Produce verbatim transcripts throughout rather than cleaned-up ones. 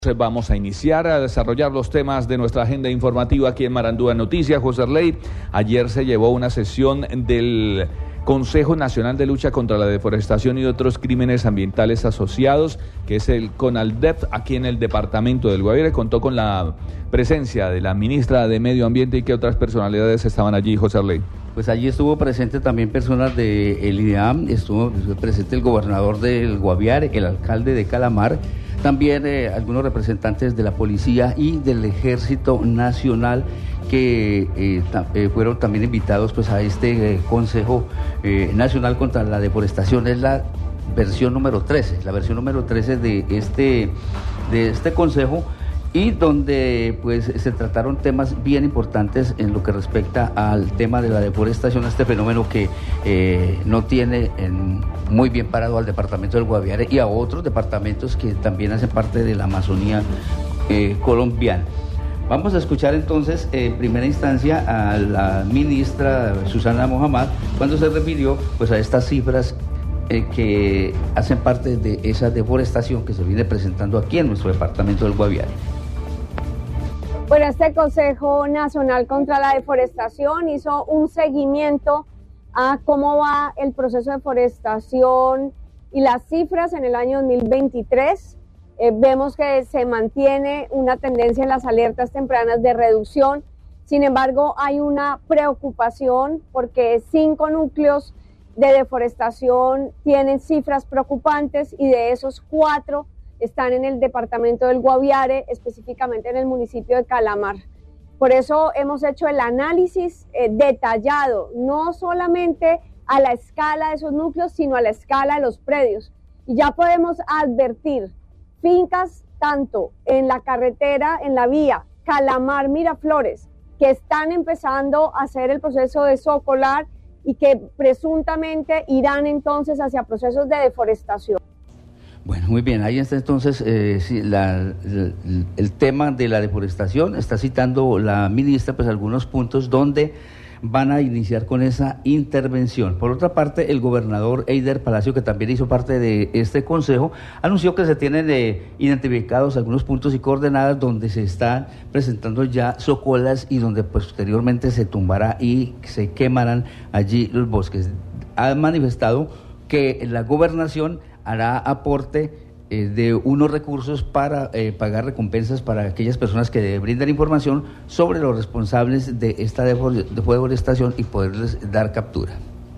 Vamos a iniciar a desarrollar los temas de nuestra agenda informativa aquí en Marandúa Noticias. José Arley, ayer se llevó una sesión del Consejo Nacional de Lucha contra la Deforestación y otros crímenes ambientales asociados, que es el CONALDEF, aquí en el departamento del Guaviare. Contó con la presencia de la ministra de Medio Ambiente y que otras personalidades estaban allí, José Arley. Pues allí estuvo presente también personas del I D E A M, estuvo presente el gobernador del Guaviare, el alcalde de Calamar, también eh, algunos representantes de la policía y del Ejército Nacional que eh, ta, eh, fueron también invitados pues a este eh, Consejo eh, Nacional contra la Deforestación. Es la versión número trece, la versión número trece de este, de este consejo, y donde pues se trataron temas bien importantes en lo que respecta al tema de la deforestación, este fenómeno que eh, no tiene en, muy bien parado al departamento del Guaviare y a otros departamentos que también hacen parte de la Amazonía eh, colombiana. Vamos a escuchar entonces en primera instancia a la ministra Susana Mohamed cuando se refirió pues a estas cifras eh, que hacen parte de esa deforestación que se viene presentando aquí en nuestro departamento del Guaviare. Bueno, este Consejo Nacional contra la Deforestación hizo un seguimiento a cómo va el proceso de deforestación y las cifras en el año dos mil veintitrés. Eh, vemos que se mantiene una tendencia en las alertas tempranas de reducción. Sin embargo, hay una preocupación porque cinco núcleos de deforestación tienen cifras preocupantes y de esos cuatro están en el departamento del Guaviare, específicamente en el municipio de Calamar. Por eso hemos hecho el análisis eh, detallado, no solamente a la escala de esos núcleos, sino a la escala de los predios. Y ya podemos advertir fincas tanto en la carretera, en la vía Calamar-Miraflores, que están empezando a hacer el proceso de socolar y que presuntamente irán entonces hacia procesos de deforestación. Bueno, muy bien, ahí está entonces eh, sí, la, el, el tema de la deforestación. Está citando la ministra pues algunos puntos donde van a iniciar con esa intervención. Por otra parte, el gobernador Eider Palacio, que también hizo parte de este consejo, anunció que se tienen eh, identificados algunos puntos y coordenadas donde se están presentando ya socolas y donde posteriormente se tumbará y se quemarán allí los bosques. Ha manifestado que la gobernación hará aporte eh, de unos recursos para eh, pagar recompensas para aquellas personas que brindan información sobre los responsables de esta deforestación y poderles dar captura.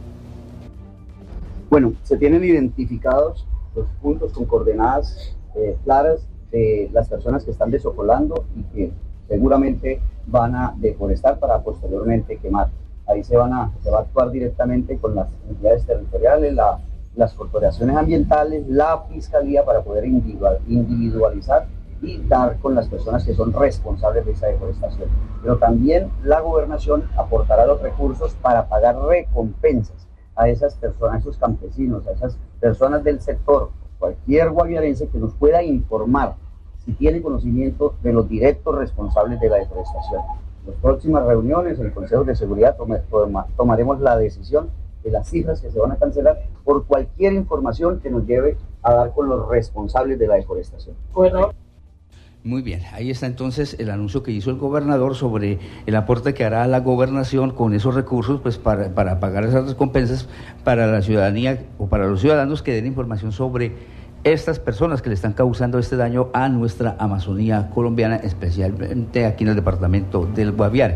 Bueno, se tienen identificados los puntos con coordenadas eh, claras de las personas que están desocolando y que seguramente van a deforestar para posteriormente quemar. Ahí se, van a, se va a actuar directamente con las entidades territoriales, la las corporaciones ambientales, la fiscalía, para poder individual, individualizar y dar con las personas que son responsables de esa deforestación. Pero también la gobernación aportará los recursos para pagar recompensas a esas personas, a esos campesinos, a esas personas del sector, cualquier guaviarense que nos pueda informar si tiene conocimiento de los directos responsables de la deforestación. En las próximas reuniones, en el Consejo de Seguridad, tom- tomaremos la decisión de las cifras que se van a cancelar por cualquier información que nos lleve a dar con los responsables de la deforestación. Bueno. Muy bien, ahí está entonces el anuncio que hizo el gobernador sobre el aporte que hará la gobernación con esos recursos pues para, para pagar esas recompensas para la ciudadanía o para los ciudadanos que den información sobre estas personas que le están causando este daño a nuestra Amazonía colombiana, especialmente aquí en el departamento del Guaviare.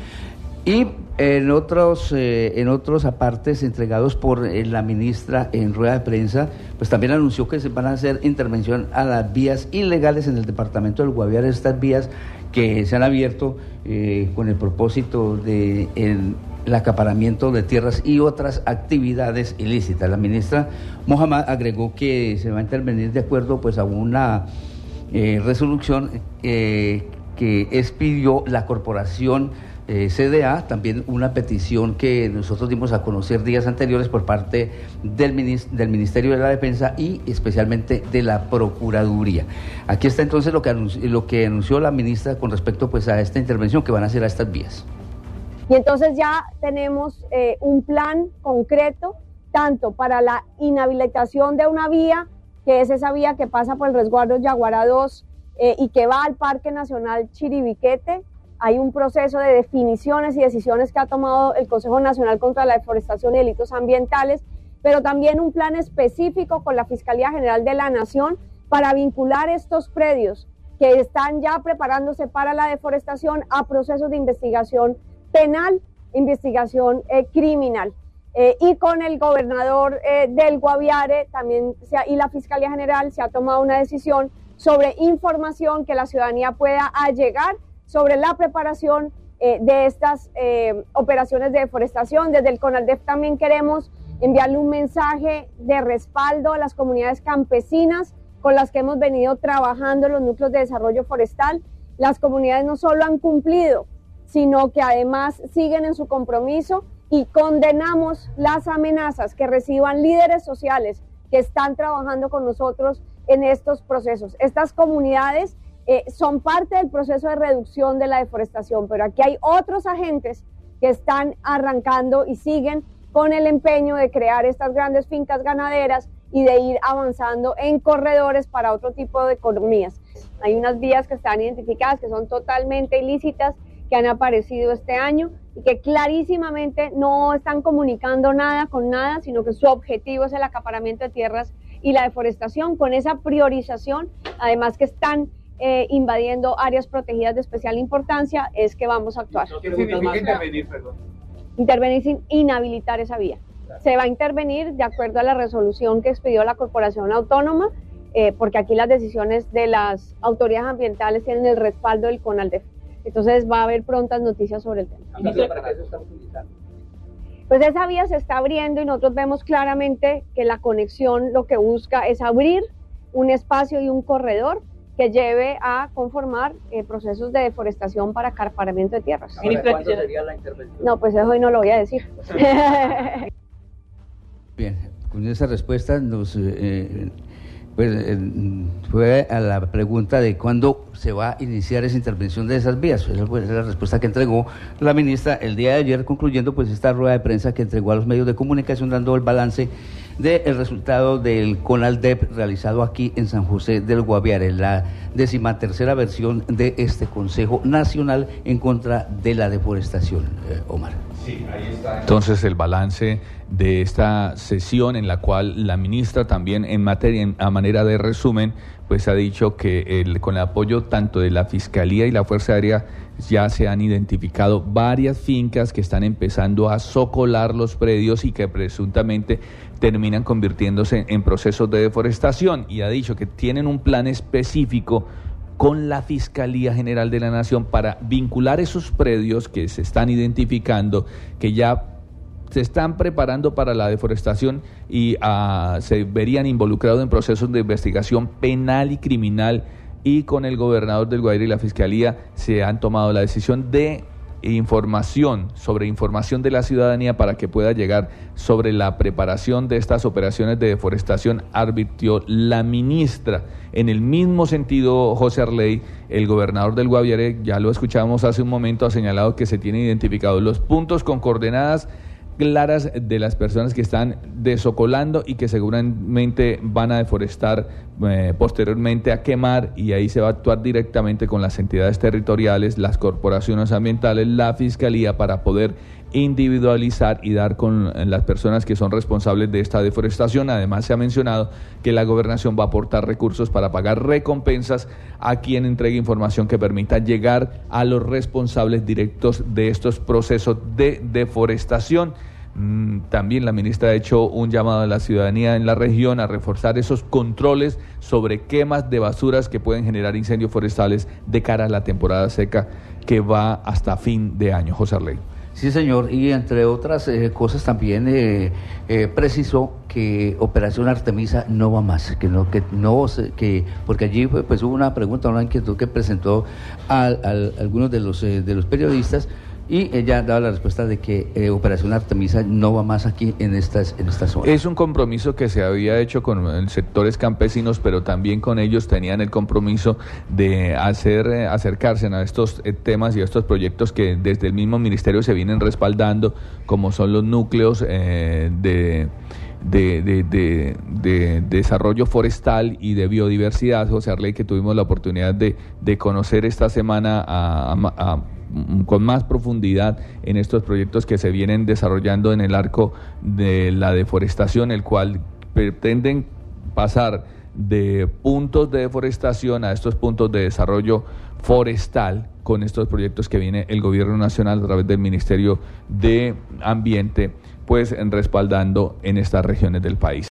Y en otros, eh, en otros apartes entregados por eh, la ministra en rueda de prensa, pues también anunció que se van a hacer intervención a las vías ilegales en el departamento del Guaviare, estas vías que se han abierto eh, con el propósito de el, el acaparamiento de tierras y otras actividades ilícitas. La ministra Mohamed agregó que se va a intervenir de acuerdo pues a una eh, resolución eh, que expidió la corporación Eh, C D A, también una petición que nosotros dimos a conocer días anteriores por parte del, minist- del Ministerio de la Defensa y especialmente de la Procuraduría. Aquí está entonces lo que, anunció, lo que anunció la ministra con respecto pues a esta intervención que van a hacer a estas vías. Y entonces ya tenemos eh, un plan concreto, tanto para la inhabilitación de una vía, que es esa vía que pasa por el resguardo Yaguará dos, eh, y que va al Parque Nacional Chiribiquete. Hay un proceso de definiciones y decisiones que ha tomado el Consejo Nacional contra la Deforestación y Delitos Ambientales, pero también un plan específico con la Fiscalía General de la Nación para vincular estos predios que están ya preparándose para la deforestación a procesos de investigación penal, investigación eh, criminal. Eh, y con el gobernador eh, del Guaviare también se ha, y la Fiscalía General se ha tomado una decisión sobre información que la ciudadanía pueda allegar sobre la preparación eh, de estas eh, operaciones de deforestación. Desde el CONALDEF también queremos enviarle un mensaje de respaldo a las comunidades campesinas con las que hemos venido trabajando en los núcleos de desarrollo forestal. Las comunidades no solo han cumplido, sino que además siguen en su compromiso, y condenamos las amenazas que reciban líderes sociales que están trabajando con nosotros en estos procesos. Estas comunidades Eh, son parte del proceso de reducción de la deforestación, pero aquí hay otros agentes que están arrancando y siguen con el empeño de crear estas grandes fincas ganaderas y de ir avanzando en corredores para otro tipo de economías. Hay unas vías que están identificadas que son totalmente ilícitas, que han aparecido este año y que clarísimamente no están comunicando nada con nada, sino que su objetivo es el acaparamiento de tierras y la deforestación, con esa priorización, además que están Eh, invadiendo áreas protegidas de especial importancia, es que vamos a actuar. ¿Qué significa intervenir, perdón? Intervenir sin inhabilitar esa vía. Claro. Se va a intervenir de acuerdo a la resolución que expidió la Corporación Autónoma, eh, porque aquí las decisiones de las autoridades ambientales tienen el respaldo del CONALDEF. Entonces va a haber prontas noticias sobre el tema. ¿Para qué se está utilizando? Pues esa vía se está abriendo y nosotros vemos claramente que la conexión lo que busca es abrir un espacio y un corredor que lleve a conformar eh, procesos de deforestación para acaparamiento de tierras. Ahora, ¿cuándo sería la intervención? No, pues eso hoy no lo voy a decir. Bien, con esa respuesta nos eh, pues, eh, fue a la pregunta de cuándo se va a iniciar esa intervención de esas vías. Esa fue la respuesta que entregó la ministra el día de ayer, concluyendo pues esta rueda de prensa que entregó a los medios de comunicación, dando el balance del resultado del CONALDEP realizado aquí en San José del Guaviare, la decimatercera versión de este Consejo Nacional en contra de la deforestación. Eh, Omar. Sí, ahí está. Entonces el balance de esta sesión en la cual la ministra también en materia, en, a manera de resumen, pues ha dicho que el, con el apoyo tanto de la Fiscalía y la Fuerza Aérea ya se han identificado varias fincas que están empezando a socolar los predios y que presuntamente terminan convirtiéndose en procesos de deforestación, y ha dicho que tienen un plan específico con la Fiscalía General de la Nación para vincular esos predios que se están identificando, que ya se están preparando para la deforestación y uh, se verían involucrados en procesos de investigación penal y criminal, y con el gobernador del Guaviare y la Fiscalía se han tomado la decisión de información, sobre información de la ciudadanía para que pueda llegar sobre la preparación de estas operaciones de deforestación, advirtió la ministra. En el mismo sentido, José Arley, el gobernador del Guaviare, ya lo escuchamos hace un momento, ha señalado que se tienen identificados los puntos con coordenadas claras de las personas que están desocolando y que seguramente van a deforestar, eh, posteriormente a quemar, y ahí se va a actuar directamente con las entidades territoriales, las corporaciones ambientales, la Fiscalía, para poder individualizar y dar con las personas que son responsables de esta deforestación. Además, se ha mencionado que la gobernación va a aportar recursos para pagar recompensas a quien entregue información que permita llegar a los responsables directos de estos procesos de deforestación. También la ministra ha hecho un llamado a la ciudadanía en la región a reforzar esos controles sobre quemas de basuras que pueden generar incendios forestales de cara a la temporada seca que va hasta fin de año. José Arley. Sí, señor, y entre otras eh, cosas también eh, eh, precisó que Operación Artemisa no va más, que no, que no, que porque allí fue, pues hubo una pregunta, una inquietud que presentó a, a, a algunos de los eh, de los periodistas, y ella daba la respuesta de que eh, Operación Artemisa no va más aquí en estas en esta zona. Es un compromiso que se había hecho con sectores campesinos, pero también con ellos tenían el compromiso de hacer eh, acercarse a estos eh, temas y a estos proyectos que desde el mismo ministerio se vienen respaldando, como son los núcleos eh, de de, de, de, de desarrollo forestal y de biodiversidad, José Arley, que tuvimos la oportunidad de, de conocer esta semana a, a, a, con más profundidad en estos proyectos que se vienen desarrollando en el arco de la deforestación, el cual pretenden pasar de puntos de deforestación a estos puntos de desarrollo forestal con estos proyectos que viene el gobierno nacional a través del Ministerio de Ambiente, pues respaldando en estas regiones del país.